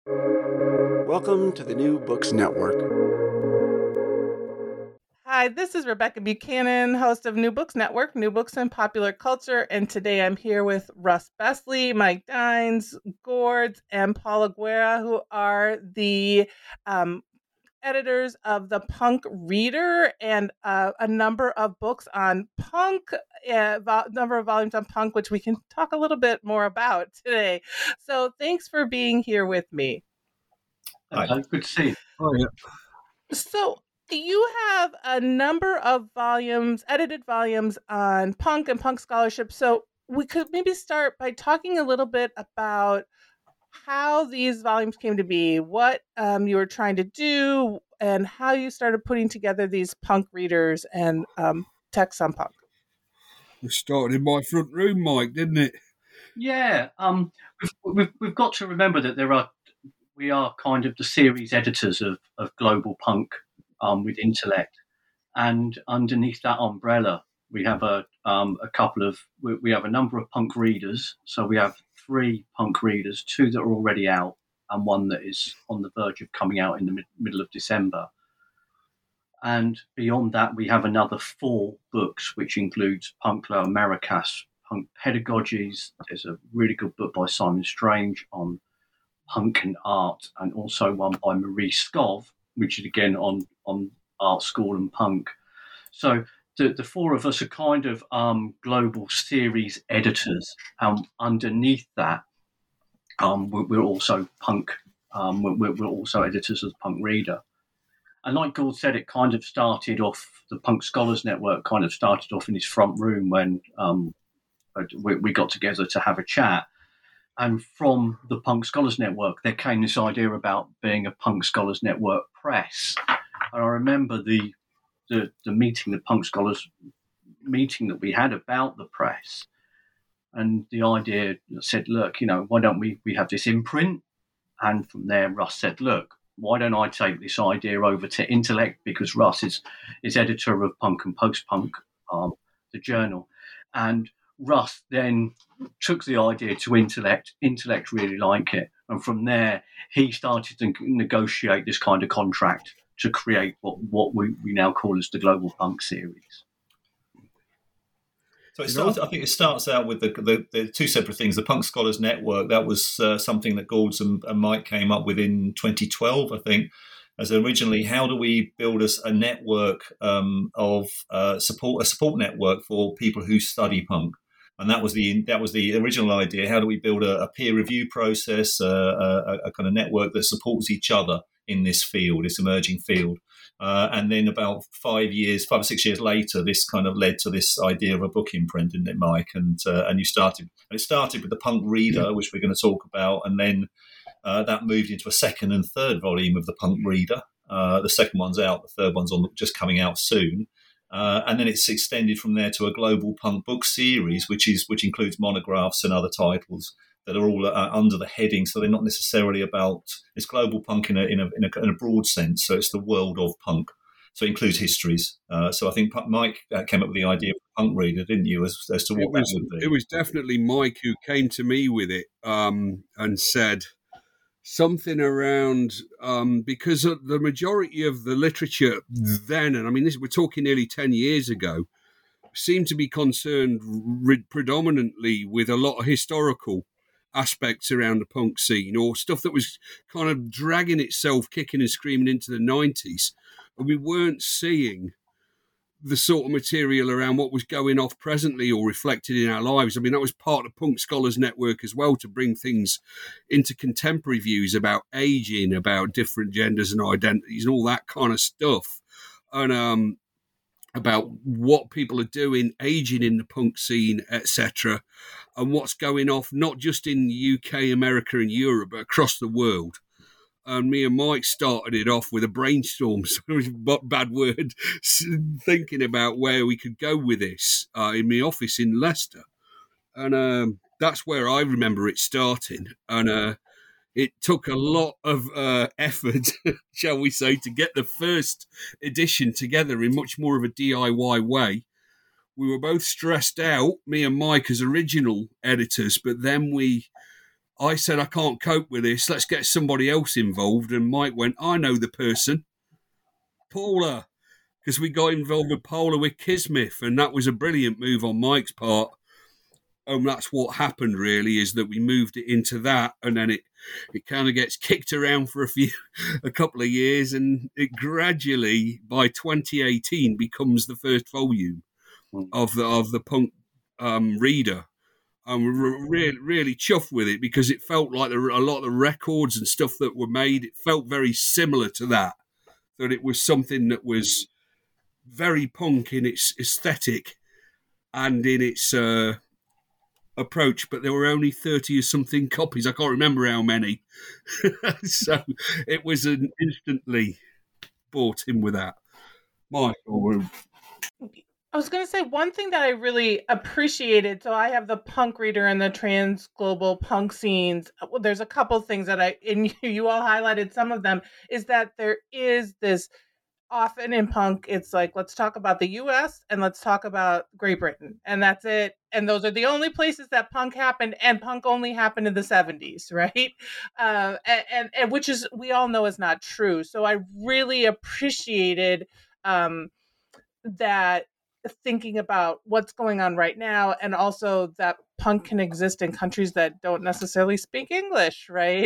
Welcome to the New Books Network. Hi, this is Rebecca Buchanan, host of New Books Network, New Books and Popular Culture, and today I'm here with Russ Besley, Mike Dines, Gords, and Paula Guerra, who are the editors of The Punk Reader and a number of books on punk, number of volumes on punk, which we can talk a little bit more about today. So thanks for being here with me. Hello, good to see you. Oh, yeah. So you have a number of volumes, edited volumes on punk and punk scholarship. So we could maybe start by talking a little bit about how these volumes came to be, what you were trying to do, and how you started putting together these punk readers and texts on punk. It started in my front room, Mike, didn't it? Yeah, we've got to remember that we are kind of the series editors of Global Punk with Intellect, and underneath that umbrella we have a number of punk readers. So we have 3 punk readers, 2 that are already out, and 1 that is on the verge of coming out in the middle of December. And beyond that, we have another 4 books, which includes Punk Lower Maracas, Punk Pedagogies. There's a really good book by Simon Strange on punk and art, and also one by Marie Skov, which is again on art school and punk. So the 4 of us are kind of global series editors. Underneath that, we're also punk. We're also editors of Punk Reader. And like Gord said, it kind of started off, the Punk Scholars Network kind of started off in his front room when we got together to have a chat. And from the Punk Scholars Network, there came this idea about being a Punk Scholars Network press. And I remember the meeting, the Punk Scholars meeting that we had about the press. And the idea said, look, why don't we have this imprint? And from there, Russ said, look, why don't I take this idea over to Intellect, because Russ is editor of Punk and Post-Punk, the journal. And Russ then took the idea to Intellect. Intellect really liked it. And from there, he started to negotiate this kind of contract to create what we now call as the Global Punk series. So I think it starts out with the 2 separate things. The Punk Scholars Network, that was something that Gords and Mike came up with in 2012, I think, as originally, how do we build a network of support network for people who study punk? And that was the original idea. How do we build a peer review process, a kind of network that supports each other in this field, this emerging field? And then about 5 or 6 years later, this kind of led to this idea of a book imprint, didn't it, Mike? And it started with the Punk Reader, which we're going to talk about, and then that moved into a 2nd and 3rd volume of the Punk Reader. The 2nd one's out, the 3rd one's just coming out soon. And then it's extended from there to a Global Punk book series, which includes monographs and other titles that are all under the heading. So they're not necessarily about, it's global punk in a broad sense. So it's the world of punk. So it includes histories. So I think Mike came up with the idea of Punk Reader, didn't you, as to what that would be? It was definitely Mike who came to me with it and said something around, because the majority of the literature then, and I mean, we're talking nearly 10 years ago, seemed to be concerned predominantly with a lot of historical aspects around the punk scene, or stuff that was kind of dragging itself kicking and screaming into the 90s, and we weren't seeing the sort of material around what was going off presently or reflected in our lives. I mean, that was part of Punk Scholars Network as well, to bring things into contemporary views about aging, about different genders and identities and all that kind of stuff, and about what people are doing, aging in the punk scene, etc., and what's going off, not just in the UK, America and Europe, but across the world. And me and Mike started it off with a brainstorm, bad word, thinking about where we could go with this in my office in Leicester. And that's where I remember it starting. And it took a lot of effort, shall we say, to get the first edition together in much more of a DIY way. We were both stressed out, me and Mike as original editors, but then I said, I can't cope with this. Let's get somebody else involved. And Mike went, I know the person, Paula, because we got involved with Paula with Kismet, and that was a brilliant move on Mike's part. And that's what happened, really, is that we moved it into that, and then it kind of gets kicked around for a couple of years, and it gradually, by 2018, becomes the first volume of the Punk reader. I'm really chuffed with it, because it felt like a lot of the records and stuff that were made, it felt very similar to that it was something that was very punk in its aesthetic and in its approach, but there were only 30 or something copies. I can't remember how many. So it was instantly bought in with that. Michael. I was going to say one thing that I really appreciated. So I have the punk reader and the trans global punk scenes. Well, there's a couple things that you all highlighted some of them, is that there is this often in punk, it's like, let's talk about the US and let's talk about Great Britain. And that's it. And those are the only places that punk happened, and punk only happened in the 70s, right? And which is, we all know is not true. So I really appreciated that, thinking about what's going on right now, and also that punk can exist in countries that don't necessarily speak English, right?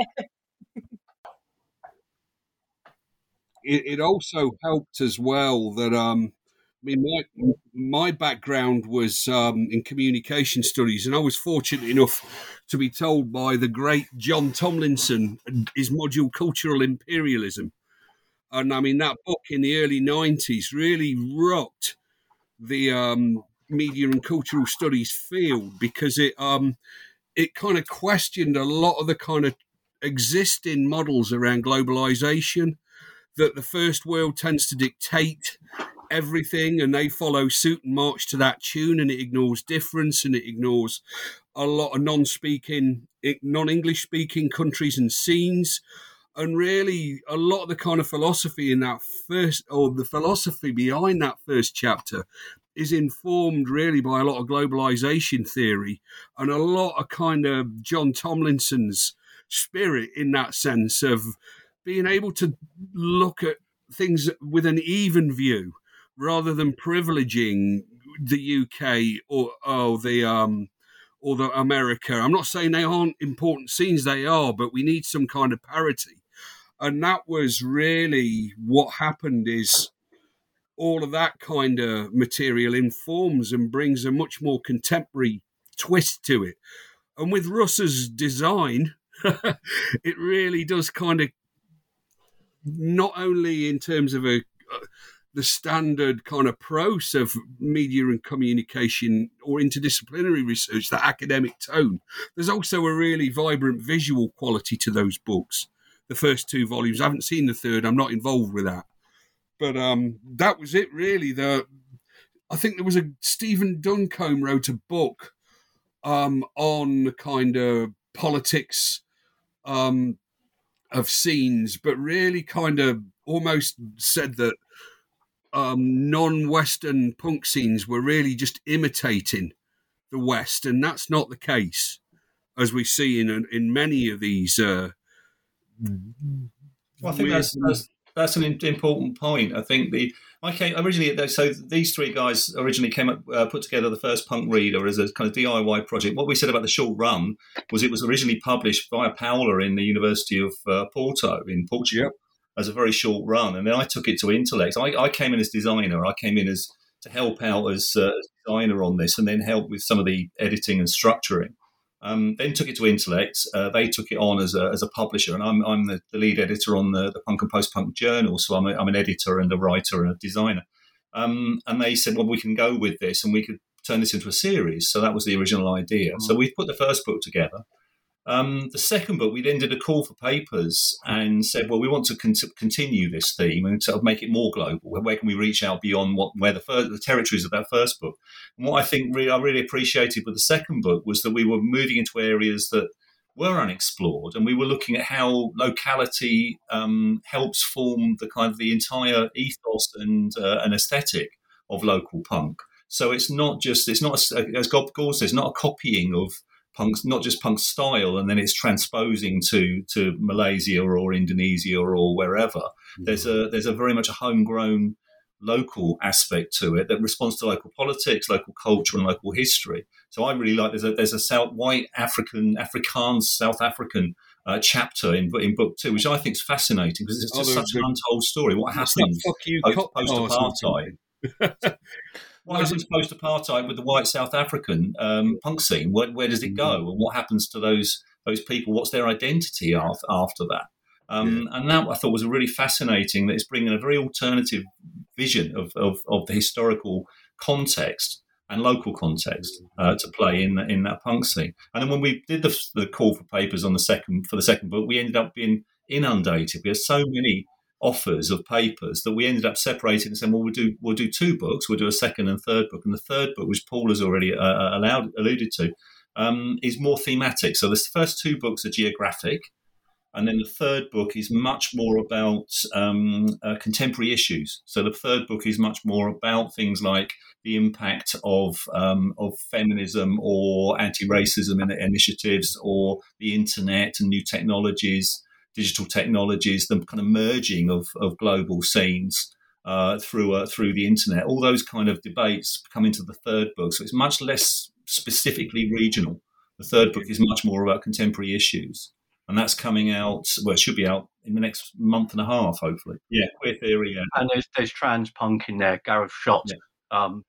It also helped as well that I mean, my background was in communication studies, and I was fortunate enough to be told by the great John Tomlinson his module Cultural Imperialism, and I mean that book in the early 90s really rocked the media and cultural studies field, because it kind of questioned a lot of the kind of existing models around globalization, that the first world tends to dictate everything and they follow suit and march to that tune, and it ignores difference, and it ignores a lot of non-English speaking countries and scenes. And really, a lot of the kind of philosophy in that the philosophy behind that first chapter is informed really by a lot of globalization theory and a lot of kind of John Tomlinson's spirit, in that sense of being able to look at things with an even view rather than privileging the UK or the America. I'm not saying they aren't important scenes, they are, but we need some kind of parity. And that was really what happened, is all of that kind of material informs and brings a much more contemporary twist to it. And with Russ's design, it really does kind of, not only in terms of the standard kind of prose of media and communication or interdisciplinary research, that academic tone, there's also a really vibrant visual quality to those books. The first two volumes, I haven't seen the third, I'm not involved with that. But that was it, really. I think there was Stephen Duncombe wrote a book on the kind of politics of scenes, but really kind of almost said that non-Western punk scenes were really just imitating the West, and that's not the case, as we see in many of these. Well, I think that's an important point. I think so these three guys originally put together the first punk reader as a kind of DIY project. What we said about the short run was it was originally published by Paula in the University of Porto in Portugal as a very short run, and then I took it to Intellect. I came in as designer. I came in to help out as designer on this, and then help with some of the editing and structuring. Then took it to Intellect. They took it on as a publisher, and I'm the lead editor on the Punk and Post-Punk Journal. So I'm an editor and a writer and a designer. And they said, well, we can go with this, and we could turn this into a series. So that was the original idea. So we put the first book together. The second book, we then did a call for papers and said, well, we want to continue this theme and sort of make it more global. Where can we reach out beyond where the territories of that first book? And what I think I really appreciated with the second book was that we were moving into areas that were unexplored, and we were looking at how locality helps form the entire ethos and an aesthetic of local punk. So it's not as Gord says, not a copying of punk's not just punk style, and then it's transposing to Malaysia or Indonesia or wherever. There's a very much a homegrown local aspect to it that responds to local politics, local culture, and local history. So I really like there's a Afrikaans South African chapter in book 2, which I think is fascinating because it's just such an untold story. What happens post-apartheid? What happens post-apartheid with the white South African punk scene? Where does it go, and what happens to those people? What's their identity after that? And that I thought was really fascinating. That it's bringing a very alternative vision of the historical context and local context to play in that punk scene. And then when we did the call for papers for the second book, we ended up being inundated. We had so many offers of papers that we ended up separating and saying, well, we'll do 2 books. We'll do a second and third book. And the third book, which Paul has already alluded to, is more thematic. So the first 2 books are geographic. And then the third book is much more about contemporary issues. So the third book is much more about things like the impact of feminism or anti-racism initiatives, or the internet and new technologies, digital technologies, the kind of merging of global scenes through the internet. All those kind of debates come into the third book. So it's much less specifically regional. The third book is much more about contemporary issues. And that's coming out, well, it should be out in the next month and a half, hopefully. Yeah, Queer Theory. Yeah. And there's trans punk in there, Gareth Schott. Yeah.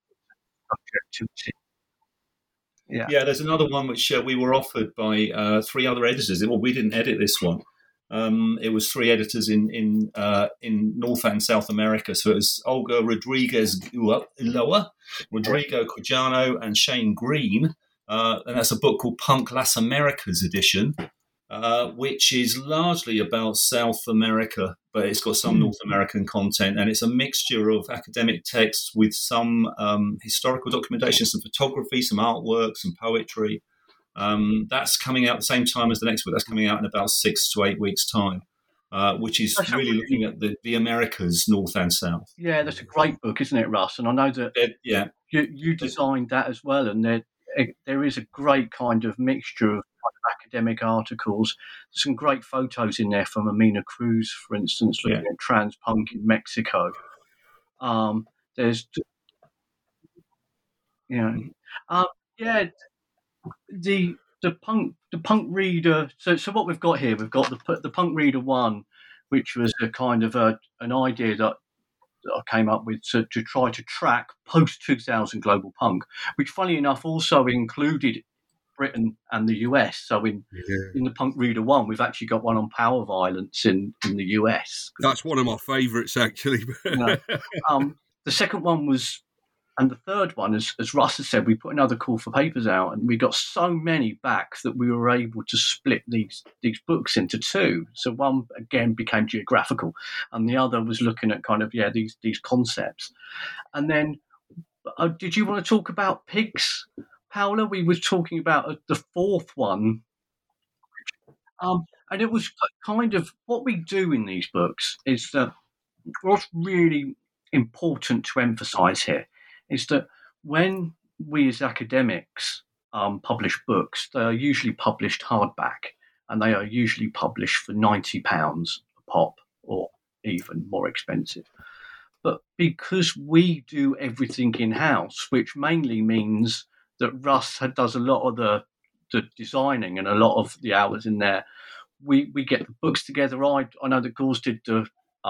Yeah, there's another one which we were offered by 3 other editors. Well, we didn't edit this one. It was 3 editors in North and South America. So it was Olga Rodriguez Ulloa, Rodrigo Quijano, and Shane Green. And that's a book called Punk Las Americas Edition, which is largely about South America, but it's got some North American content, and it's a mixture of academic texts with some historical documentation, some photography, some artwork, some poetry. That's coming out at the same time as the next book. That's coming out in about 6 to 8 weeks' time, which is really looking at the Americas, North and South. Yeah, that's a great book, isn't it, Russ? And I know that you designed that as well, and there is a great kind of mixture of academic articles, some great photos in there from Amina Cruz, for instance, looking at trans punk in Mexico. There's, the punk reader. So what we've got here, we've got the Punk Reader 1, which was a kind of an idea that I came up with to try to track post-2000 global punk, which, funny enough, also included Britain and the US. So in the Punk Reader 1, we've actually got one on power violence in the US. That's one of my favourites, actually. The second one was, and the third one, as Russ has said, we put another call for papers out, and we got so many back that we were able to split these books into 2. So one, again, became geographical, and the other was looking at kind of, these concepts. And then, did you want to talk about pigs, Paula? We were talking about the fourth one. And it was kind of what we do in these books is that what's really important to emphasise here is that when we as academics publish books, they are usually published hardback, and they are usually published for £90 a pop, or even more expensive. But because we do everything in-house, which mainly means that Russ does a lot of the designing and a lot of the hours in there, we get the books together. I know that Gauze did the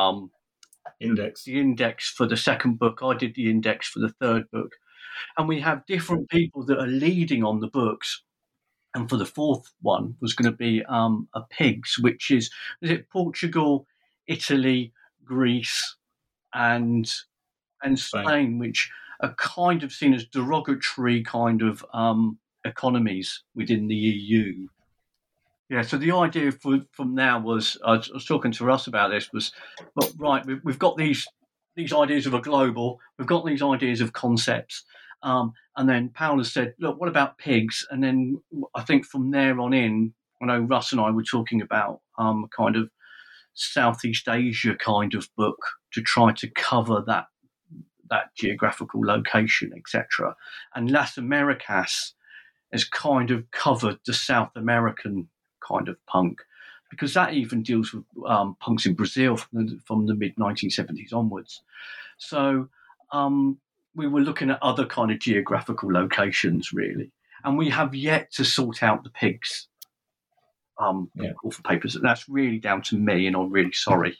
index for the second book. I did the index for the third book. And we have different people that are leading on the books. And for the fourth one was going to be a pigs, which is it Portugal, Italy, Greece, and Spain, which are kind of seen as derogatory kind of economies within the EU. Yeah, so the idea from now was, I was talking to Russ about this, was, well, right, we've got these ideas of a global, we've got these ideas of concepts, and then Paula said, look, what about pigs? And then I think from there on in, I know Russ and I were talking about kind of Southeast Asia kind of book to try to cover that geographical location, etc. And Las Americas has kind of covered the South American kind of punk, because that even deals with punks in Brazil from the mid 1970s onwards. So we were looking at other kind of geographical locations, really, and we have yet to sort out the Pigs author papers. That's really down to me, and I'm really sorry.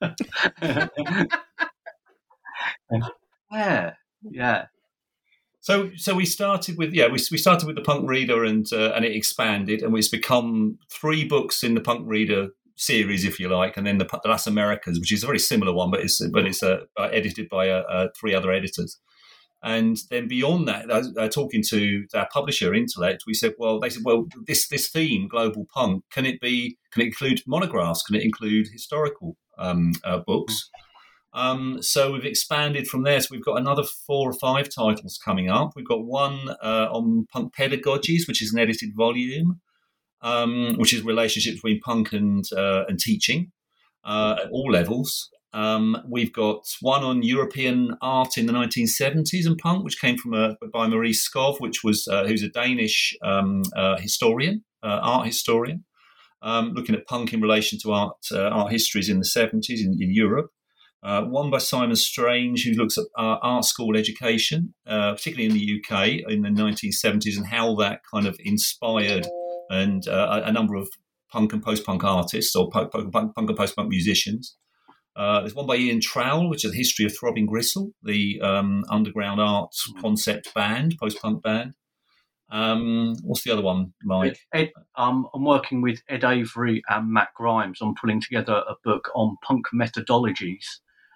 Yeah. So we started with we started with the Punk Reader, and it expanded, and it's become 3 books in the Punk Reader series, if you like, and then the Las Americas, which is a very similar one, but it's edited by 3 other editors. And then beyond that, talking to our publisher, Intellect, they said, this theme, global punk, can it include monographs? Can it include historical books? So we've expanded from there. So we've got another 4 or 5 titles coming up. We've got one on punk pedagogies, which is an edited volume, which is relationships between punk and teaching at all levels. We've got one on European art in the 1970s and punk, which came by Marie Skov, who's a Danish historian, art historian, looking at punk in relation to art histories in the 70s in Europe. One by Simon Strange, who looks at art school education, particularly in the UK in the 1970s, and how that kind of inspired and a number of punk and post-punk artists, or punk and post-punk musicians. There's one by Ian Trowell, which is the history of Throbbing Gristle, the underground art concept band, post-punk band. What's the other one, Mike? I'm working with Ed Avery and Matt Grimes on pulling together a book on punk methodologies,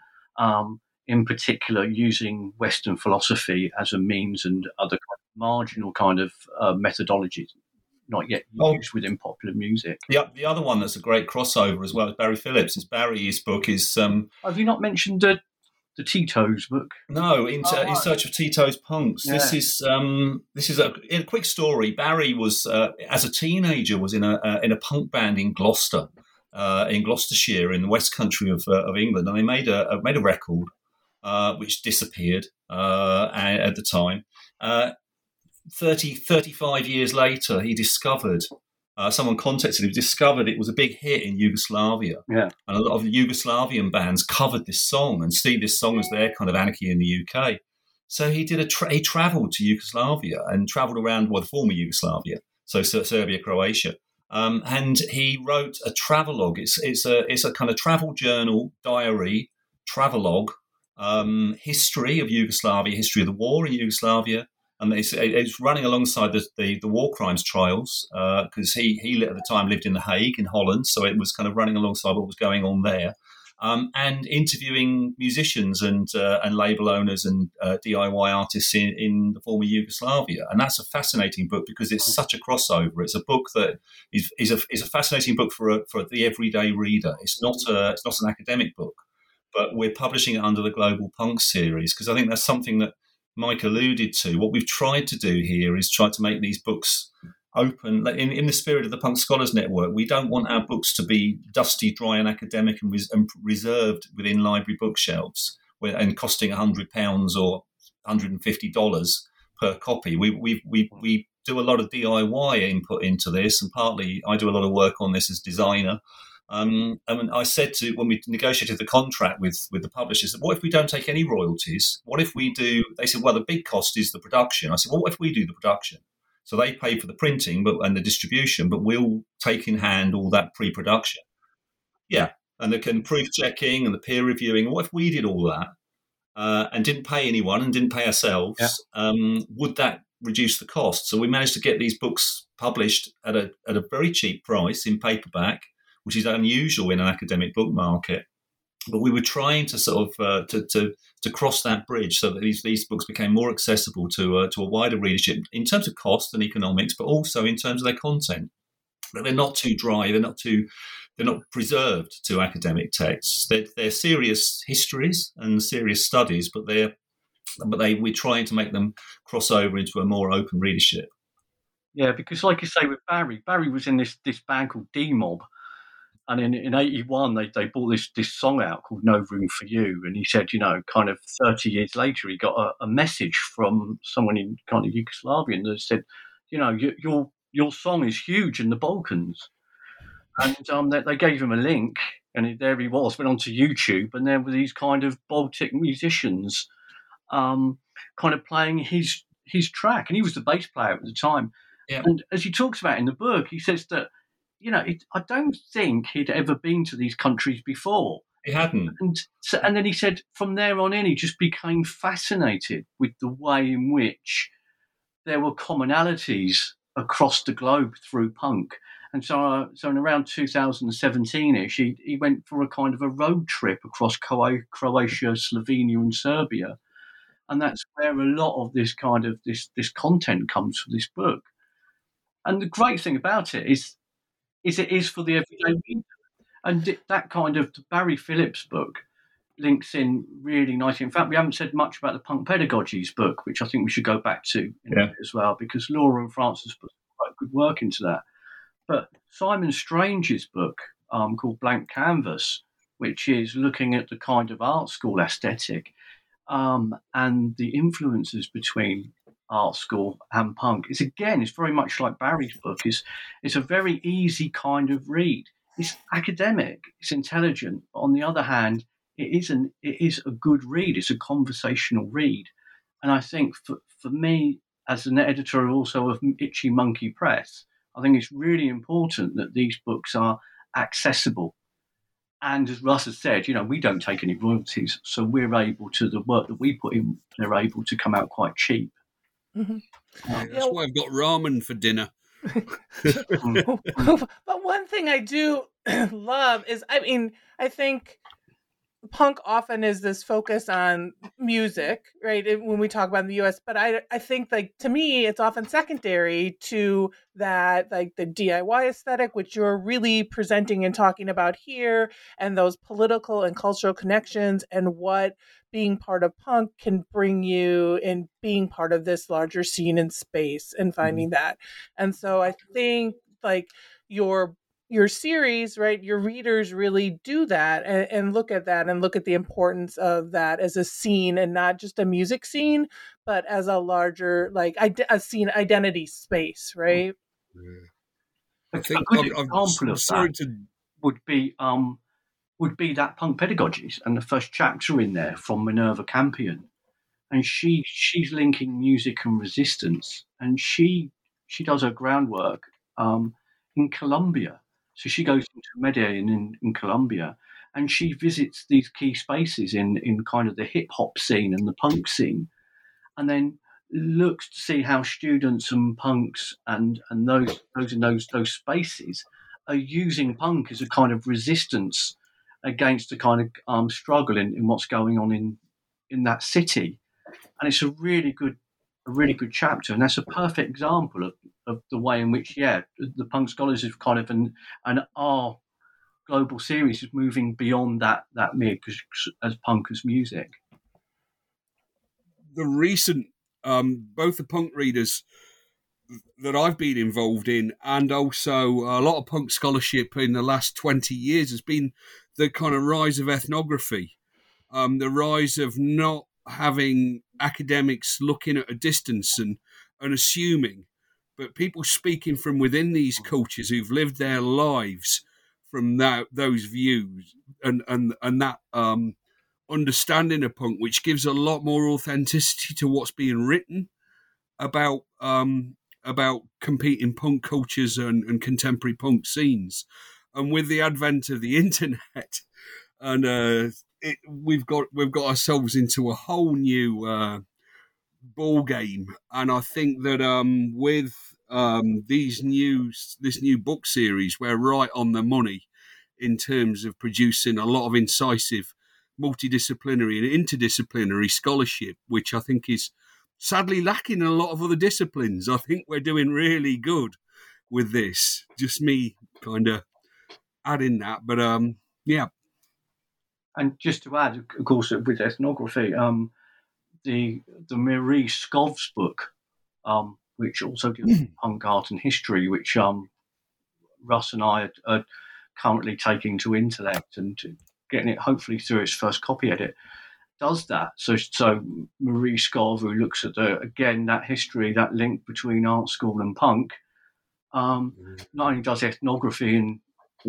in particular using Western philosophy as a means and other kind of marginal kind of methodologies not yet used within popular music. The other one that's a great crossover as well is Barry Phillips. Barry's book is... have you not mentioned the Tito's book? No, In Search of Tito's Punks. Yeah. This is a quick story. Barry was, as a teenager, was in a punk band in Gloucester, in Gloucestershire, in the West Country of England, and they made a record which disappeared at the time. 35 years later, he discovered, someone contacted him, discovered it was a big hit in Yugoslavia. Yeah. And a lot of the Yugoslavian bands covered this song and see this song as their kind of Anarchy in the UK. So he did he travelled to Yugoslavia and travelled around, the former Yugoslavia, so Serbia, Croatia. And he wrote a travelogue. It's a kind of travel journal, diary, travelogue, history of Yugoslavia, history of the war in Yugoslavia. And it's running alongside the war crimes trials, because he at the time lived in The Hague in Holland, so it was kind of running alongside what was going on there, and interviewing musicians and label owners and DIY artists in the former Yugoslavia. And that's a fascinating book because it's such a crossover. It's a book that is a fascinating book for the everyday reader. It's not an academic book, but we're publishing it under the Global Punk series because I think that's something that Mike alluded to. What we've tried to do here is try to make these books open in the spirit of the Punk Scholars Network. We don't want our books to be dusty, dry, and academic and reserved within library bookshelves and costing £100 or $150 per copy. We do a lot of DIY input into this, and partly I do a lot of work on this as designer. And I said when we negotiated the contract with the publishers, what if we don't take any royalties? What if we do? They said, well, the big cost is the production. I said, well, what if we do the production? So they pay for the printing and the distribution, but we'll take in hand all that pre-production. Yeah, and the proof checking and the peer reviewing. What if we did all that and didn't pay anyone and didn't pay ourselves? Yeah. Would that reduce the cost? So we managed to get these books published at a very cheap price in paperback, which is unusual in an academic book market. But we were trying to sort of to cross that bridge so that these books became more accessible to a wider readership in terms of cost and economics, but also in terms of their content. That they're not too dry, they're not preserved to academic texts. They're serious histories and serious studies, but we're trying to make them cross over into a more open readership. Yeah, because like you say with Barry was in this band called D-Mob. And in 81, they brought this song out called No Room for You. And he said, kind of 30 years later, he got a message from someone in kind of Yugoslavia that said, your song is huge in the Balkans. And they gave him a link, and there he was, went onto YouTube, and there were these kind of Baltic musicians kind of playing his track, and he was the bass player at the time. Yeah. And as he talks about in the book, he says that, I don't think he'd ever been to these countries before. He hadn't. And then he said from there on in, he just became fascinated with the way in which there were commonalities across the globe through punk. And so in around 2017-ish, he went for a kind of a road trip across Croatia, Slovenia, and Serbia. And that's where a lot of this kind of this content comes from this book. And the great thing about it is it is for the everyday reader. And that kind of Barry Phillips book links in really nicely. In fact, we haven't said much about the Punk Pedagogies book, which I think we should go back to as well, because Laura and Francis put quite good work into that. But Simon Strange's book called Blank Canvas, which is looking at the kind of art school aesthetic and the influences between art school and punk, it's very much like Barry's book. It's a very easy kind of read. It's academic, it's intelligent, but on the other hand, it is a good read. It's a conversational read. And I think for me, as an editor also of Itchy Monkey Press, I think it's really important that these books are accessible. And as Russ has said, we don't take any royalties, so we're able to, the work that we put in, they're able to come out quite cheap. Mm-hmm. That's why I've got ramen for dinner. But one thing I do love is, I think punk often is this focus on music, right? When we talk about in the US, but I think, like, to me, it's often secondary to that, like the DIY aesthetic, which you're really presenting and talking about here, and those political and cultural connections, and what being part of punk can bring you in being part of this larger scene in space and finding that. And so I think, like, your series, right, your readers really do that and look at that and look at the importance of that as a scene, and not just a music scene, but as a larger, like, a scene identity space, right? I think a good example of that would be that Punk Pedagogies, and the first chapter in there from Minerva Campion. And she's linking music and resistance, and she does her groundwork in Colombia. So she goes into Medellin in Colombia, and she visits these key spaces in kind of the hip hop scene and the punk scene, and then looks to see how students and punks and those in those spaces are using punk as a kind of resistance against the kind of struggle in what's going on in that city. And it's a really good chapter, and that's a perfect example of the way in which, the Punk Scholars is kind of an our global series is moving beyond that mere as punk as music. The recent, both the punk readers that I've been involved in, and also a lot of punk scholarship in the last 20 years, has been the kind of rise of ethnography, the rise of not having academics looking at a distance and assuming, but people speaking from within these cultures who've lived their lives from those views and that understanding of punk, which gives a lot more authenticity to what's being written about competing punk cultures and contemporary punk scenes. And with the advent of the internet, and we've got ourselves into a whole new ball game. And I think that with this new book series, we're right on the money in terms of producing a lot of incisive multidisciplinary and interdisciplinary scholarship, which I think is sadly lacking in a lot of other disciplines. I think we're doing really good with this. Just me kind of adding that, but yeah. And just to add, of course, with ethnography, the Marie Skov's book, which also deals with punk art and history, which Russ and I are currently taking to Intellect and to getting it hopefully through its first copy edit. does that. So Marie Scarver, who looks at that history, that link between art school and punk, not only does ethnography in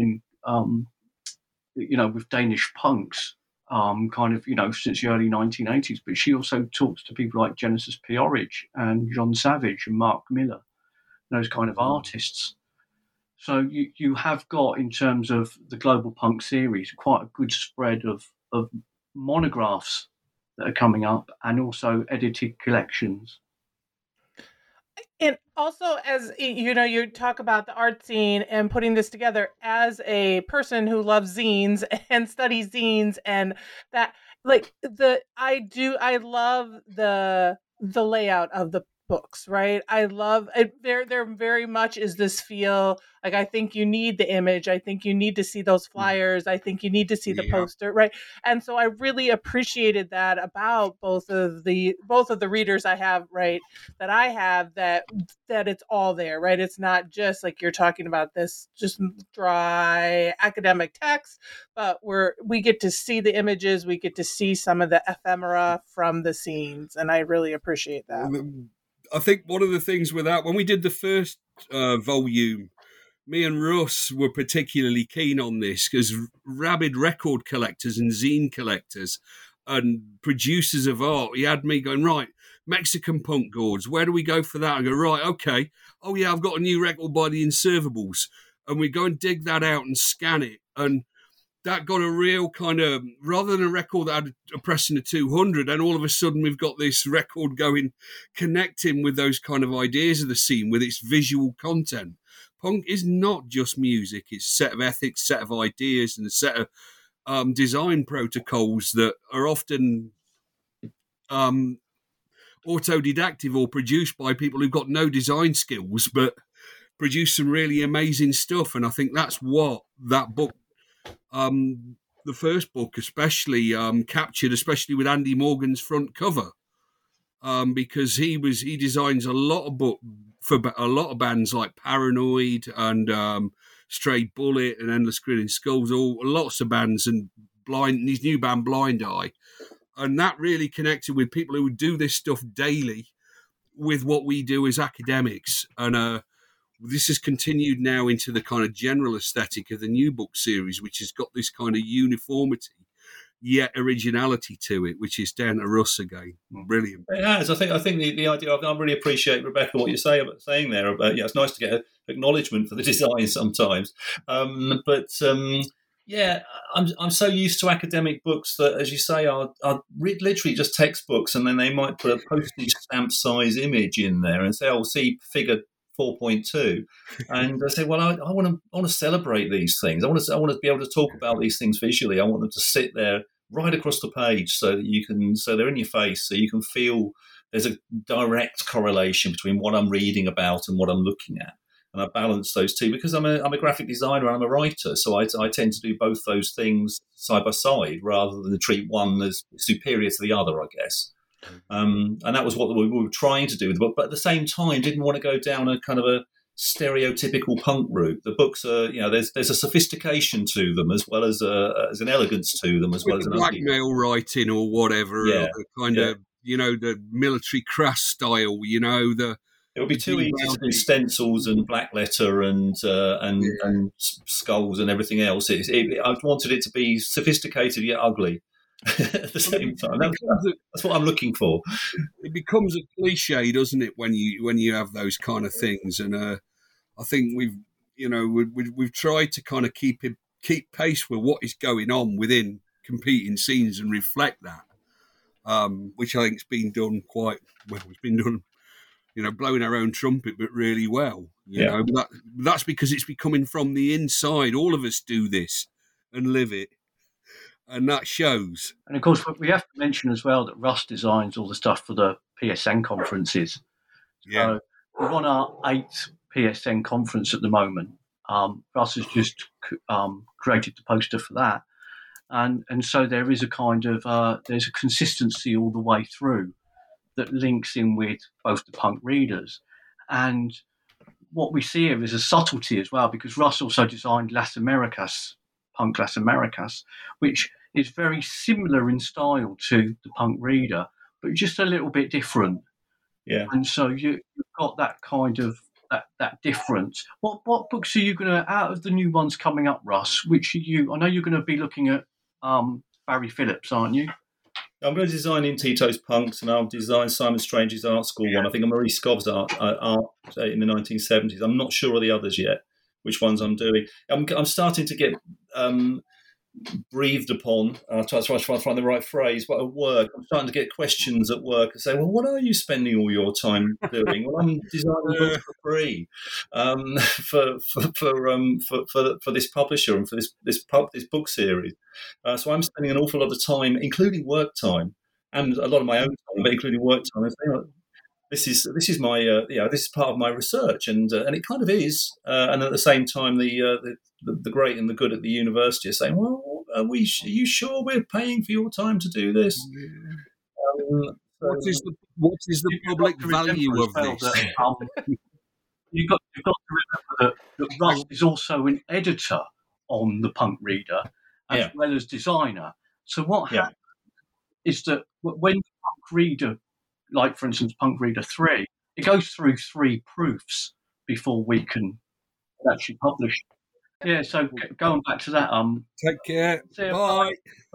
with Danish punks, since the early 1980s, but she also talks to people like Genesis P-Orridge and John Savage and Mark Miller, those kind of artists. So you have got, in terms of the Global Punk series, quite a good spread of monographs that are coming up, and also edited collections. And also, as you talk about the art scene and putting this together, as a person who loves zines and studies zines, and that, I love the layout of the books, right? I love it. There very much is this feel like, I think you need the image. I think you need to see those flyers. I think you need to see the poster, right? And so I really appreciated that about both of the readers I have, right? That I have, that it's all there, right? It's not just like you're talking about this just dry academic text, but we get to see the images, we get to see some of the ephemera from the scenes, and I really appreciate that. I think one of the things with that, when we did the first volume, me and Russ were particularly keen on this because rabid record collectors and zine collectors and producers of art, he had me going, right, Mexican punk gourds, where do we go for that? I go, right, okay. Oh, yeah, I've got a new record by the Inservables. And we go and dig that out and scan it. And that got a real kind of, rather than a record that had a pressing of 200, and all of a sudden we've got this record going, connecting with those kind of ideas of the scene, with its visual content. Punk is not just music, it's a set of ethics, set of ideas, and a set of design protocols that are often autodidactic or produced by people who've got no design skills, but produce some really amazing stuff. And I think that's what that book, the first book especially, captured, especially with Andy Morgan's front cover, because he designs a lot of book for a lot of bands like Paranoid and Stray Bullet and Endless Grinning Skulls, lots of bands, and his new band Blind Eye, and that really connected with people who would do this stuff daily with what we do as academics. And this has continued now into the kind of general aesthetic of the new book series, which has got this kind of uniformity yet originality to it, which is down to Russ again. Brilliant. It has. I think the idea. I really appreciate, Rebecca, what you're saying there. About, it's nice to get acknowledgement for the design sometimes. I'm so used to academic books that, as you say, are literally just textbooks, and then they might put a postage stamp size image in there and say, "Oh, see figure 4.2," and I say, "Well, I want to celebrate these things. I want to be able to talk about these things visually. I want them to sit there right across the page so that so they're in your face, so you can feel there's a direct correlation between what I'm reading about and what I'm looking at." And I balance those two because I'm a graphic designer and I'm a writer, so I tend to do both those things side by side rather than treat one as superior to the other, I guess. And that was what we were trying to do with the book, but at the same time didn't want to go down a kind of a stereotypical punk route. The books are, there's a sophistication to them as well as an elegance to them, as well as an blackmail writing or whatever, the kind of the military crass style, it would be too easy to do stencils and black letter and skulls and everything else. I wanted it to be sophisticated yet ugly at the same time. That's what I'm looking for. It becomes a cliche, doesn't it, when you have those kind of things? And I think we've tried to kind of keep pace with what is going on within competing scenes and reflect that, which I think has been done quite well. It's been done, blowing our own trumpet, but really well. But that's because it's becoming from the inside. All of us do this and live it. And that shows. And of course, we have to mention as well that Russ designs all the stuff for the PSN conferences. Yeah. So we're on our 8th PSN conference at the moment. Russ has just created the poster for that. And so there is a kind of, there's a consistency all the way through that links in with both the punk readers. And what we see here is a subtlety as well, because Russ also designed Las Americas, Punk Las Americas, which is very similar in style to the Punk Reader, but just a little bit different. Yeah. And so you've got that kind of that difference. What books are you going to, out of the new ones coming up, Russ? Which I know you're going to be looking at Barry Phillips, aren't you? I'm going to design in Tito's Punks, and I'll design Simon Strange's Art School one. I think I'm Marie Scov's art in the 1970s. I'm not sure of the others yet, which ones I'm doing. I'm starting to get breathed upon. I'll try to find the right phrase. But at work, I'm starting to get questions at work and say, "Well, what are you spending all your time doing?" Well, I'm designing books for free for this publisher and for this book series. So I'm spending an awful lot of time, including work time, and a lot of my own time, but including work time. And saying, this is my this is part of my research, and it kind of is. And at the same time, the great and the good at the university are saying, "Well, are you sure we're paying for your time to do this?" What is the public value of this? You've got to remember that Russ is also an editor on the Punk Reader as well as designer. So what happens is that when the Punk Reader, like for instance Punk Reader 3, it goes through 3 proofs before we can actually publish. Yeah, so going back to that, take care. Bye.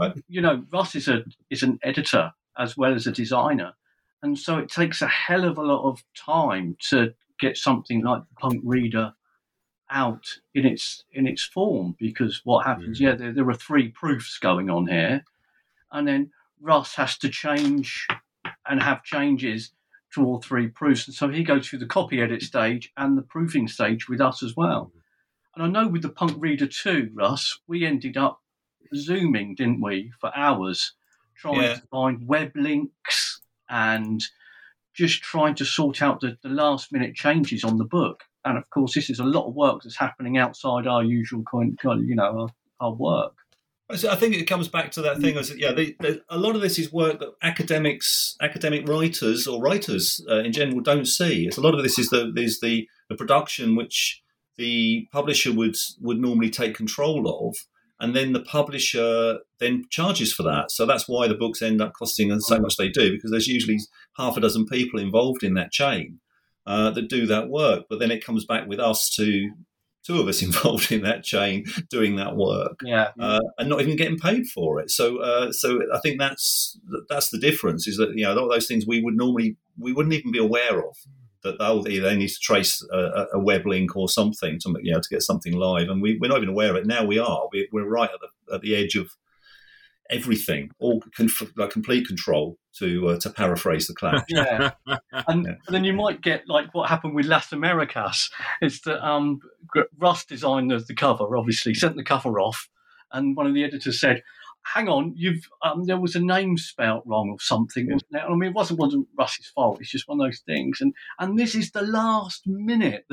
Russ is an editor as well as a designer, and so it takes a hell of a lot of time to get something like the Punk Reader out in its form, because what happens? There are 3 proofs going on here, and then Russ has to change and have changes to all 3 proofs, and so he goes through the copy edit stage and the proofing stage with us as well. And I know with the Punk Reader 2, Russ, we ended up Zooming, didn't we, for hours, trying to find web links and just trying to sort out the last-minute changes on the book. And, of course, this is a lot of work that's happening outside our usual kind of, our work. I think it comes back to that thing. A lot of this is work that academic writers or writers in general don't see. A lot of this is the production which the publisher would normally take control of, and then the publisher then charges for that. So that's why the books end up costing so much they do, because there's usually half a dozen people involved in that chain that do that work. But then it comes back with us to 2 of us involved in that chain doing that work, and not even getting paid for it. So I think that's the difference. Is that a lot of those things we wouldn't even be aware of. That they need to trace a web link or something to get something live, and we're not even aware of it. Now we are. We're right at the edge of everything, all complete control, to paraphrase the Clash. Yeah, and then you might get like what happened with Las Americas. Is that Russ designed the cover, obviously sent the cover off, and one of the editors said, "Hang on, there was a name spelt wrong or something, wasn't it?" I mean, it wasn't Russ's fault. It's just one of those things. And this is the last minute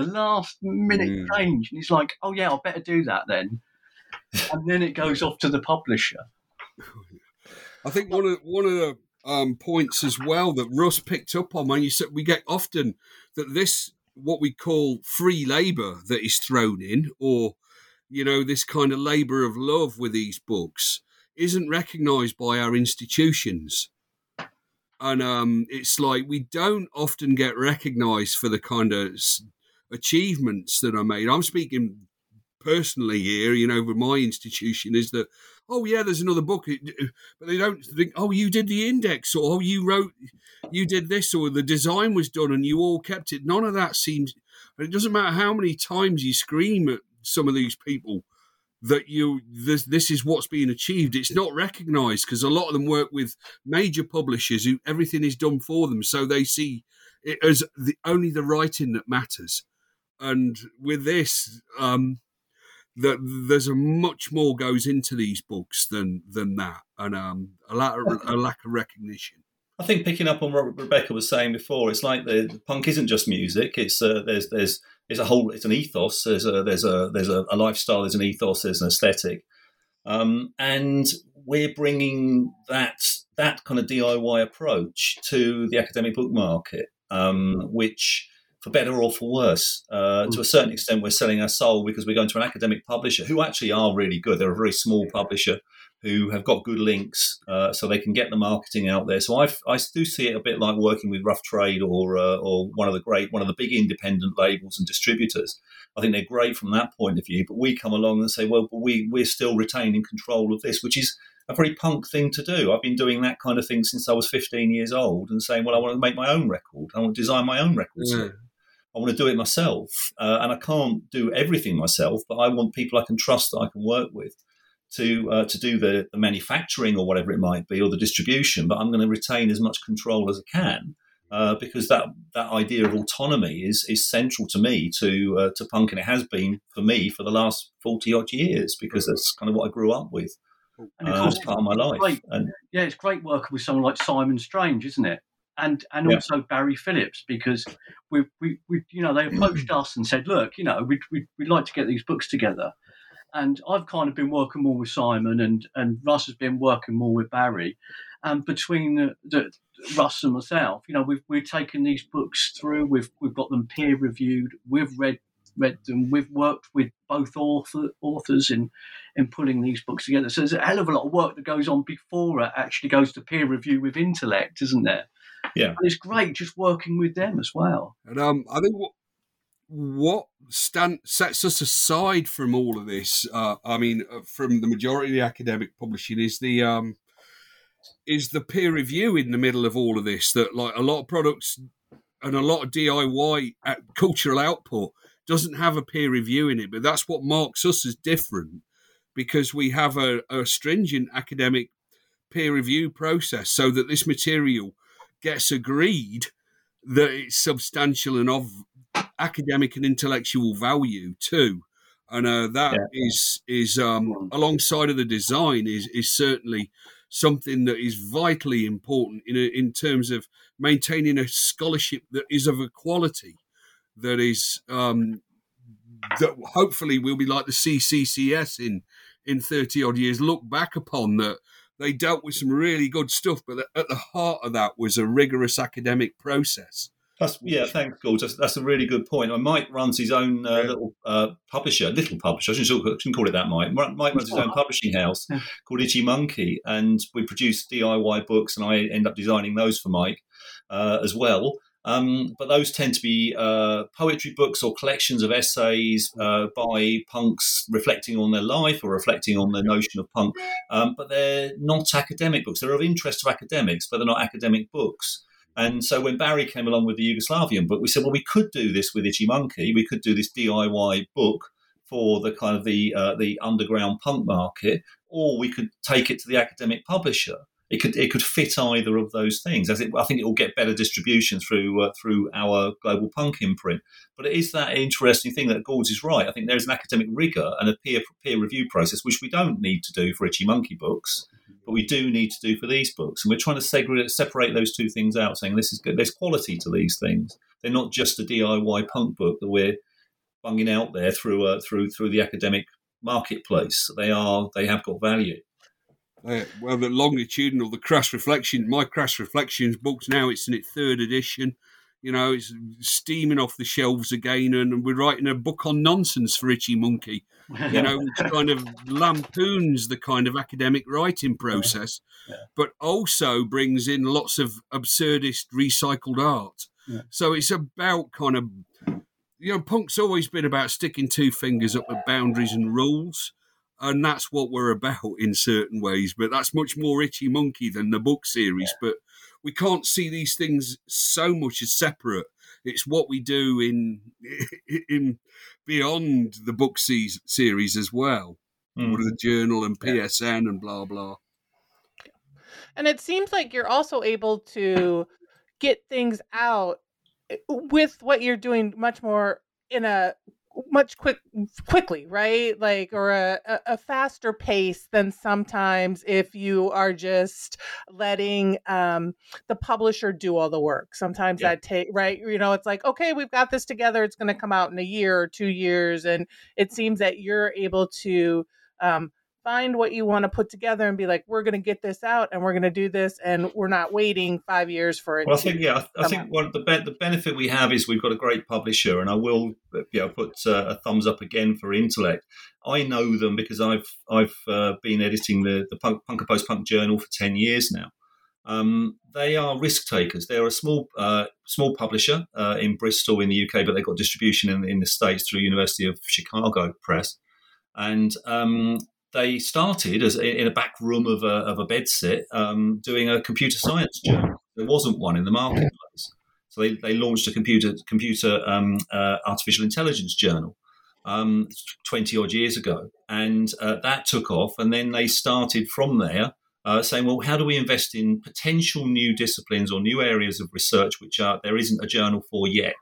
change. And he's like, "Oh yeah, I better do that then." And then it goes off to the publisher. I think one of the points as well that Russ picked up on, when you said we get often that this, what we call free labour that is thrown in, or this kind of labour of love with these books, isn't recognised by our institutions. And it's like we don't often get recognised for the kind of achievements that are made. I'm speaking personally here, with my institution, is that, oh yeah, there's another book, but they don't think, oh, you did the index, or oh, you did this, or the design was done and you all kept it. None of that seems, and it doesn't matter how many times you scream at some of these people that this is what's being achieved. It's not recognised, because a lot of them work with major publishers who everything is done for them, so they see it as only the writing that matters. And with this, that there's a much more goes into these books than that, and a lack of recognition. I think picking up on what Rebecca was saying before, it's like the punk isn't just music. It's there's a whole, it's an ethos. There's a lifestyle. There's an ethos. There's an aesthetic, and we're bringing that kind of DIY approach to the academic book market, which, for better or for worse, to a certain extent, we're selling our soul, because we're going to an academic publisher who actually are really good. They're a very small publisher who have got good links, so they can get the marketing out there. So I do see it a bit like working with Rough Trade or one of the big independent labels and distributors. I think they're great from that point of view. But we come along and say, well, we're still retaining control of this, which is a very punk thing to do. I've been doing that kind of thing since I was 15 years old, and saying, well, I want to make my own record. I want to design my own records. Yeah. I want to do it myself, and I can't do everything myself. But I want people I can trust that I can work with to do the manufacturing or whatever it might be, or the distribution, but I'm going to retain as much control as I can, because that idea of autonomy is central to me to punk, and it has been for me for the last 40 odd years, because that's kind of what I grew up with as part of my life. It's great working with someone like Simon Strange, isn't it? And also Barry Phillips, because we they approached us and said, look, we'd like to get these books together. And I've kind of been working more with Simon, and Russ has been working more with Barry. And between the Russ and myself, we've taken these books through. We've got them peer reviewed. We've read them. We've worked with both authors in pulling these books together. So there's a hell of a lot of work that goes on before it actually goes to peer review with Intellect, isn't there? Yeah, and it's great just working with them as well. And I think what sets us aside from all of this, from the majority of the academic publishing, is the peer review in the middle of all of this. That, like, a lot of products and a lot of DIY cultural output doesn't have a peer review in it, but that's what marks us as different, because we have a stringent academic peer review process, so that this material gets agreed that it's substantial and of academic and intellectual value too, and is alongside of the design is certainly something that is vitally important in terms of maintaining a scholarship that is of a quality that is that hopefully will be like the CCCS in 30 odd years, look back upon that they dealt with some really good stuff, but at the heart of that was a rigorous academic process. Thanks, Gord. That's a really good point. Mike runs his own little publisher. I shouldn't call it that, Mike. Mike runs his own publishing house called Itchy Monkey, and we produce DIY books, and I end up designing those for Mike as well. But those tend to be poetry books or collections of essays by punks reflecting on their life or reflecting on the notion of punk. But they're not academic books. They're of interest to academics, but they're not academic books. And so when Barry came along with the Yugoslavian book, we said, well, we could do this with Itchy Monkey. We could do this DIY book for the kind of the underground punk market, or we could take it to the academic publisher. It could fit either of those things. I think it will get better distribution through our Global Punk imprint. But it is that interesting thing that Gord's is right. I think there's an academic rigour and a peer review process, which we don't need to do for Itchy Monkey books, but we do need to do for these books. And we're trying to separate those two things out, saying this is good. There's quality to these things. They're not just a DIY punk book that we're bunging out there through the academic marketplace. They have got value. The longitudinal, the Crass Reflection, my Crass Reflections books now, it's in its third edition. It's steaming off the shelves again, and we're writing a book on nonsense for Itchy Monkey, which kind of lampoons the kind of academic writing process, but also brings in lots of absurdist recycled art. Yeah. So it's about kind of, punk's always been about sticking two fingers up at boundaries and rules. And that's what we're about in certain ways, but that's much more Itchy Monkey than the book series. Yeah. But we can't see these things so much as separate. It's what we do in beyond the book series as well, or the journal and PSN and blah blah. And it seems like you're also able to get things out with what you're doing much more in a quickly, right? Like, or a faster pace than sometimes if you are just letting the publisher do all the work. Sometimes that right? It's like, okay, we've got this together. It's going to come out in a year or 2 years. And it seems that you're able to find what you want to put together and be like, we're going to get this out and we're going to do this, and we're not waiting 5 years for it. Well, I think one of the benefit we have is we've got a great publisher, and I will put a thumbs up again for Intellect. I know them because I've been editing the Punk and Post Punk Journal for 10 years now. They are risk takers. They're a small publisher in Bristol in the UK, but they've got distribution in the States through University of Chicago Press, and they started as in a back room of a bedsit doing a computer science journal. There wasn't one in the marketplace, so they launched a computer artificial intelligence journal 20 odd years ago, and that took off. And then they started from there. Saying, well, how do we invest in potential new disciplines or new areas of research which there isn't a journal for yet?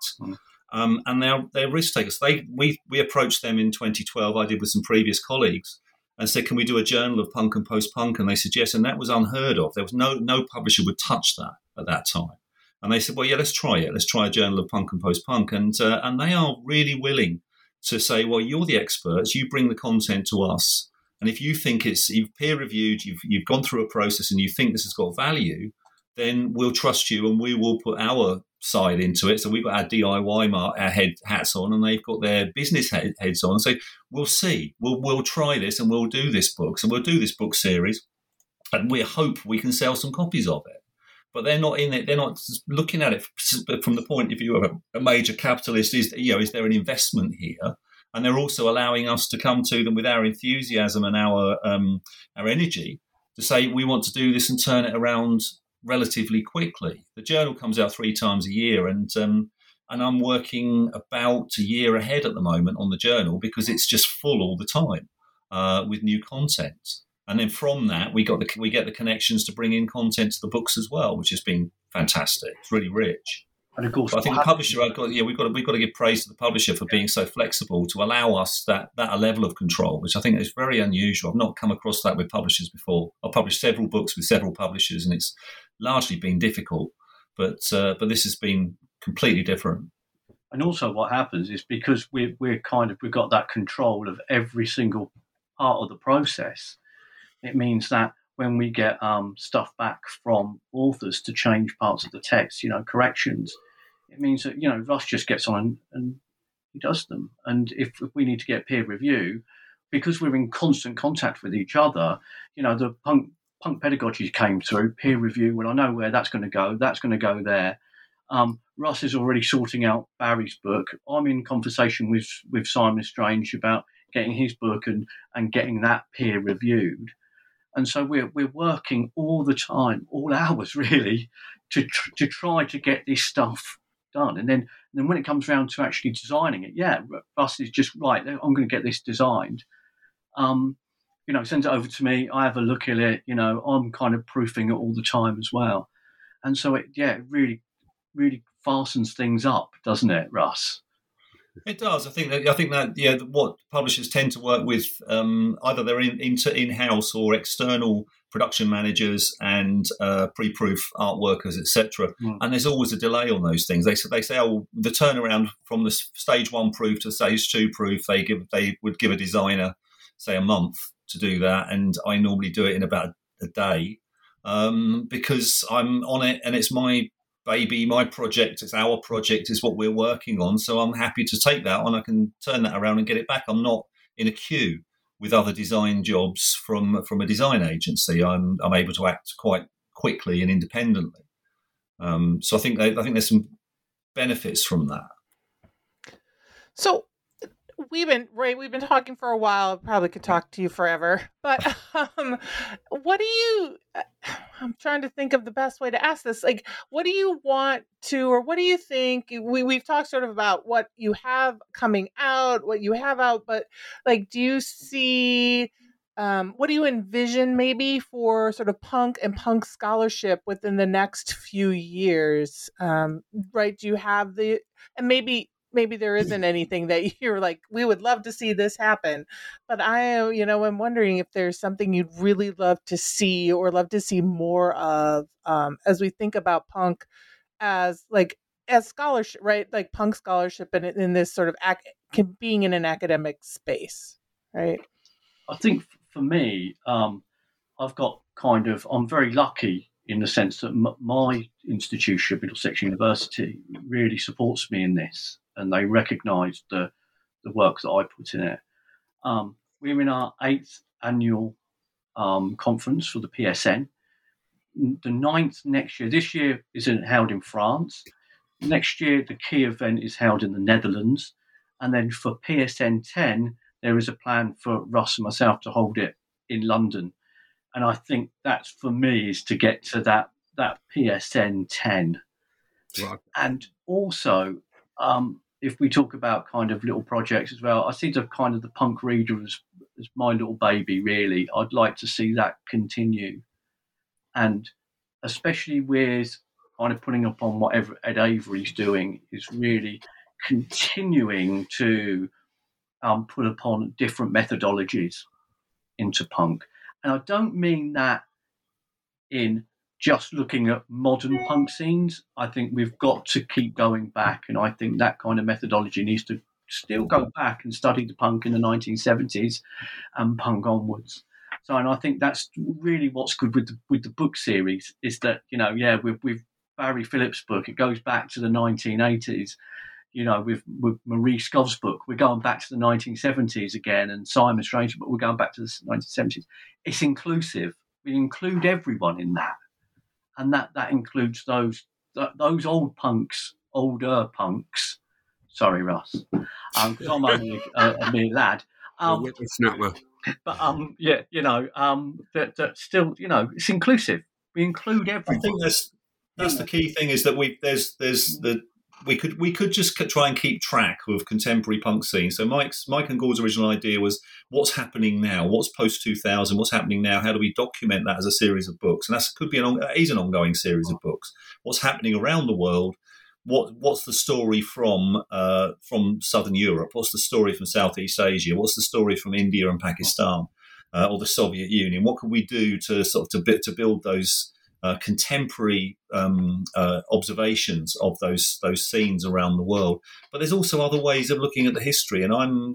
And they're risk takers. We approached them in 2012. I did with some previous colleagues and said, can we do a journal of punk and post-punk? And they said yes, and that was unheard of. There was no publisher would touch that at that time. And they said, well, yeah, let's try it. Let's try a journal of punk and post-punk. And they are really willing to say, well, you're the experts. You bring the content to us. And if you think you've peer reviewed, you've gone through a process and you think this has got value, then we'll trust you and we will put our side into it. So we've got our DIY our hats on, and they've got their business heads on. So we'll see. We'll try this and we'll do this book. So we'll do this book series, and we hope we can sell some copies of it. But they're not in it. They're not looking at it from the point of view of a major capitalist. Is there an investment here? And they're also allowing us to come to them with our enthusiasm and our energy to say we want to do this and turn it around relatively quickly. The journal comes out 3 times a year, and I'm working about a year ahead at the moment on the journal because it's just full all the time with new content. And then from that, we get the connections to bring in content to the books as well, which has been fantastic. It's really rich. And of course, but I think the publisher, we've got to give praise to the publisher for being so flexible to allow us that level of control, which I think is very unusual. I've not come across that with publishers before. I've published several books with several publishers, and it's largely been difficult. But this has been completely different. And also, what happens is because we've got that control of every single part of the process. It means that when we get stuff back from authors to change parts of the text, corrections, it means that, Russ just gets on and he does them. And if we need to get peer review, because we're in constant contact with each other, the punk pedagogy came through, peer review, well, I know where that's going to go there. Russ is already sorting out Barry's book. I'm in conversation with Simon Strange about getting his book and getting that peer reviewed. And so we're working all the time, all hours really, to try to get this stuff done. And then when it comes around to actually designing it, Russ is just right. I'm going to get this designed. Sends it over to me. I have a look at it. I'm kind of proofing it all the time as well. And so it really, really fastens things up, doesn't it, Russ? It does. I think that what publishers tend to work with, either they're in-house or external production managers and pre-proof art workers, etc. And there's always a delay on those things. They say, the turnaround from the stage 1 proof to stage 2 proof, they would give a designer, say, a month to do that, and I normally do it in about a day because I'm on it and it's my baby, my project, it's our project, is what we're working on. So I'm happy to take that on. I can turn that around and get it back. I'm not in a queue with other design jobs from a design agency. I'm able to act quite quickly and independently. So I think there's some benefits from that. So we've been talking for a while. Probably could talk to you forever, but what do you? I'm trying to think of the best way to ask this. Like, what do you want to, or what do you think? We've talked sort of about what you have coming out, what you have out, but like, do you see? What do you envision maybe for sort of punk and punk scholarship within the next few years? Right? Do you have and maybe there isn't anything that you're like, we would love to see this happen, but I'm wondering if there's something you'd really love to see or love to see more of, as we think about punk as scholarship, right? Like punk scholarship in this sort of being in an academic space, right? I think for me, I've got I'm very lucky in the sense that my institution, Middlesex University, really supports me in this, and they recognise the work that I put in it. We're in our 8th annual conference for the PSN. The 9th next year. This year is held in France. Next year, the key event is held in the Netherlands. And then for PSN 10, there is a plan for Russ and myself to hold it in London. And I think that's, for me, is to get to that PSN 10. Right. And also, if we talk about kind of little projects as well, I see the Punk Reader as my little baby, really. I'd like to see that continue. And especially with kind of putting upon whatever Ed Avery's doing, is really continuing to put upon different methodologies into punk. And I don't mean that in just looking at modern punk scenes. I think we've got to keep going back, and I think that kind of methodology needs to still go back and study the punk in the 1970s and punk onwards. So, and I think that's really what's good with the book series, is that, with Barry Phillips' book, it goes back to the 1980s. With Marie Scove's book, we're going back to the 1970s again, and Simon Strange's book, we're going back to the 1970s. It's inclusive. We include everyone in that, and that includes those old punks, older punks. Sorry, Russ, because I'm only a mere lad. But that still, it's inclusive. We include everyone. I think that's the key thing, is that we could just try and keep track of contemporary punk scenes. So Mike and Gord's original idea was, what's happening now? What's post 2000? What's happening now? How do we document that as a series of books? And that could be an ongoing series of books. What's happening around the world? What's the story from Southern Europe? What's the story from Southeast Asia? What's the story from India and Pakistan, or the Soviet Union? What can we do to to build those contemporary observations of those scenes around the world? But there's also other ways of looking at the history, and I'm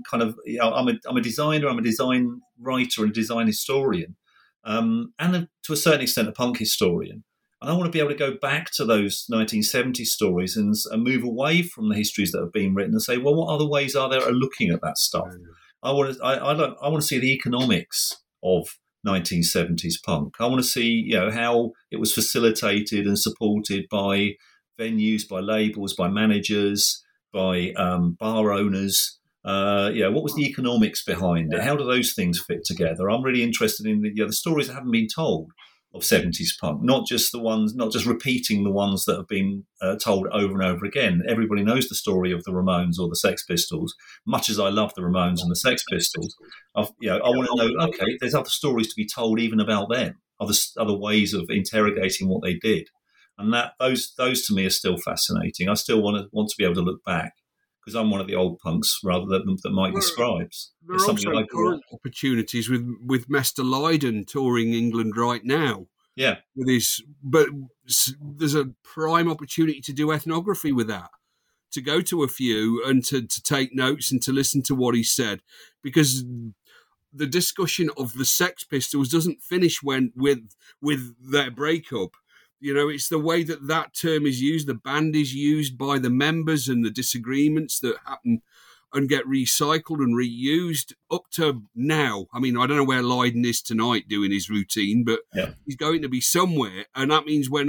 a designer, I'm a design writer and design historian, and to a certain extent a punk historian. And I want to be able to go back to those 1970s stories and move away from the histories that have been written and say, well, what other ways are there of looking at that stuff? I want to see the economics of 1970s punk. I want to see, how it was facilitated and supported by venues, by labels, by managers, by bar owners. What was the economics behind it? How do those things fit together? I'm really interested in the stories that haven't been told of 70s punk, not just repeating the ones that have been told over and over again. Everybody knows the story of the Ramones or the Sex Pistols. Much as I love the Ramones and the Sex Pistols, I want to know, okay, there's other stories to be told even about them, other ways of interrogating what they did. And that those to me are still fascinating. I still want to be able to look back, because I'm one of the old punks rather than that Mike describes. There are also current opportunities with Mester Lydon touring England right now. Yeah, but there's a prime opportunity to do ethnography with that, to go to a few and to take notes and to listen to what he said, because the discussion of the Sex Pistols doesn't finish with their breakup. It's the way that term is used, the band is used by the members, and the disagreements that happen and get recycled and reused up to now. I mean, I don't know where Lydon is tonight doing his routine, but he's going to be somewhere. And that means we're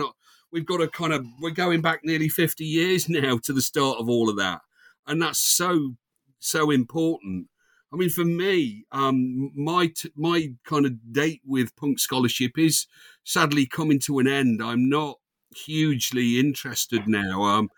going back nearly 50 years now to the start of all of that. And that's so important. I mean, for me, my kind of date with punk scholarship is sadly coming to an end. I'm not hugely interested now.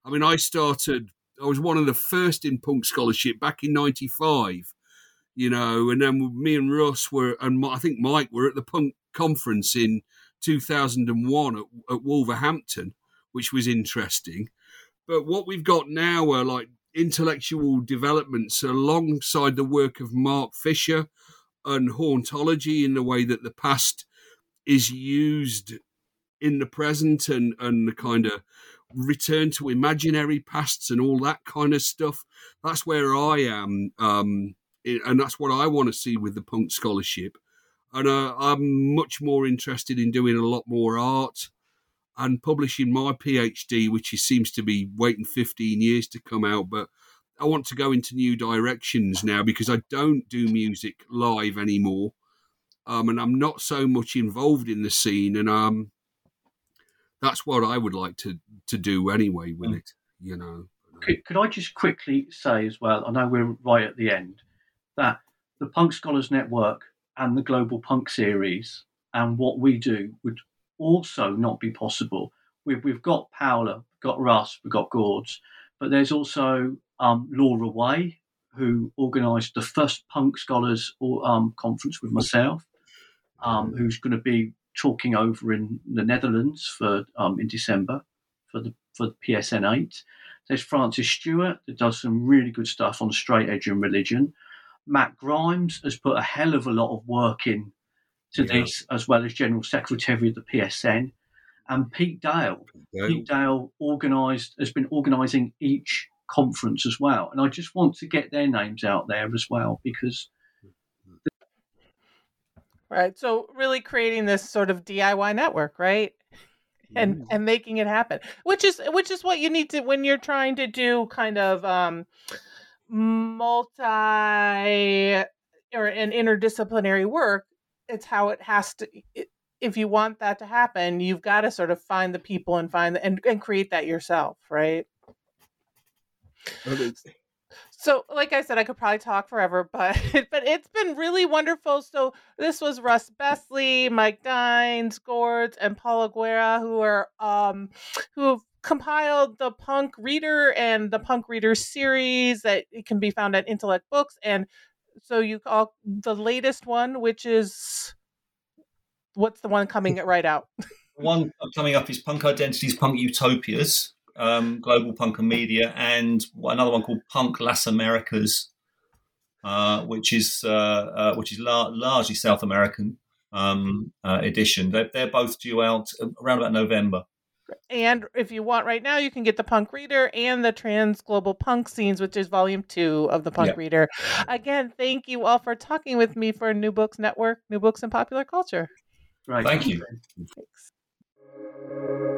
I was one of the first in punk scholarship back in 95, and then me and Russ I think Mike were at the punk conference in 2001 at Wolverhampton, which was interesting. But what we've got now are like intellectual developments alongside the work of Mark Fisher and hauntology, in the way that the past is used in the present, and the kind of return to imaginary pasts and all that kind of stuff. That's where I am, and that's what I want to see with the punk scholarship. And I'm much more interested in doing a lot more art and publishing my PhD, which seems to be waiting 15 years to come out. But I want to go into new directions now because I don't do music live anymore. And I'm not so much involved in the scene. And that's what I would like to do anyway with it, you know. Could I just quickly say as well, I know we're right at the end, that the Punk Scholars Network and the Global Punk Series and what we do would also not be possible. We've got Paola, we've got Russ, we've got Gords, but there's also Laura Way, who organised the first Punk Scholars conference with myself, who's going to be talking over in the Netherlands for in December for the PSN 8. There's Francis Stewart that does some really good stuff on straight edge and religion. Matt Grimes has put a hell of a lot of work in to this, as well as General Secretary of the PSN. And Pete Dale. Pete Dale has been organising each conference as well. And I just want to get their names out there as well, because... Right. So really creating this sort of DIY network, right? And making it happen, which is what you need to when you're trying to do kind of multi or an interdisciplinary work. It's how it has to. If you want that to happen, you've got to sort of find the people and and create that yourself, right? So, like I said, I could probably talk forever, but it's been really wonderful. So this was Russ Besley, Mike Dines, Gords, and Paula Guerra, who have compiled the Punk Reader and the Punk Reader series that it can be found at Intellect Books. And so you call the latest one, which is what's the one coming right out? One coming up is Punk Identities, Punk Utopias. Global Punk and Media, and another one called Punk Las Americas, which is largely South American edition. They're both due out around about November. And if you want right now, you can get the Punk Reader and the Trans Global Punk Scenes, which is volume 2 of the Punk Reader. Again, thank you all for talking with me for New Books Network, New Books in Popular Culture. Right. Thank you. Thanks.